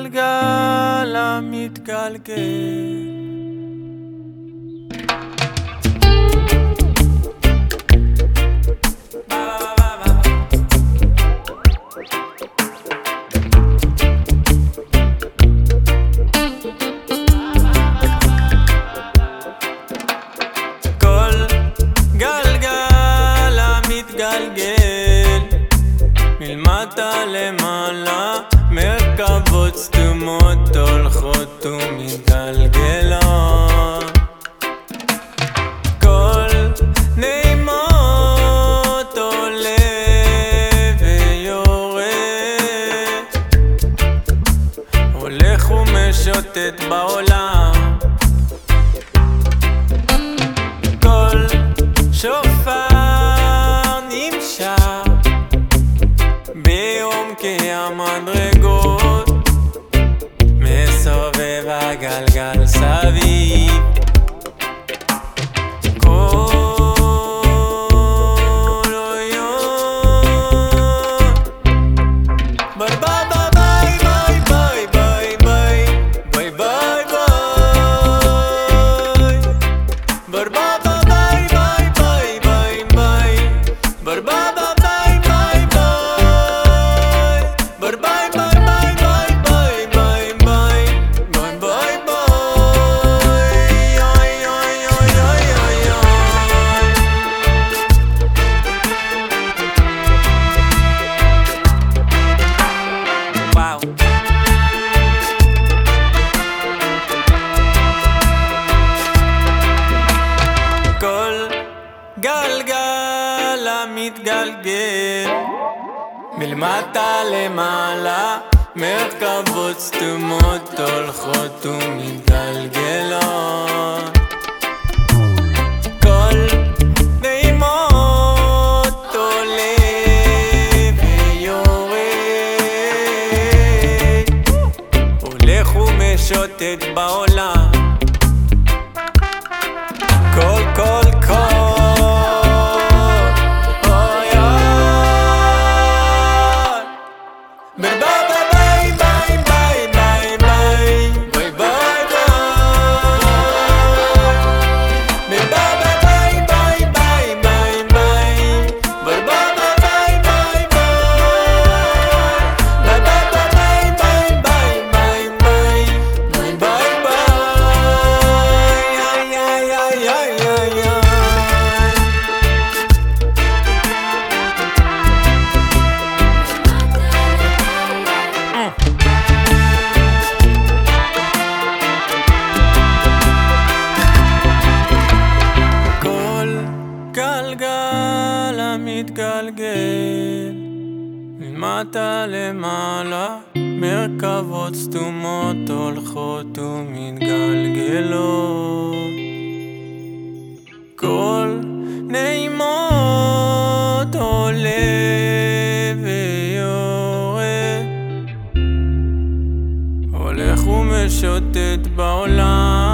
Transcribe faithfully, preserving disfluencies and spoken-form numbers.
גלגל המתגלגל. מלמטה למעלה מרכבות סתומות הולכות ומתגלגלות, כל נעימות עולה ויורד, הולך ומשוטט בעולם, כל שופר נמשך בעומקי המדרגות, מסובב הגלגל סביב, כל היום ביי ביי ביי ביי ביי ביי ביי ביי ביי ביי ביי ביי גלגל המתגלגל, מלמטה למעלה מרכבות סתומות הולכות ומתגלגלות, כל נעימות עולה ויורד, הולך ומשוטט בעולם, כל כל כל גלגל המתגלגל, מלמטה למעלה מרכבות סתומות הולכות ומתגלגלות, כל נעימות עולה ויורד, הולך ומשוטט בעולם,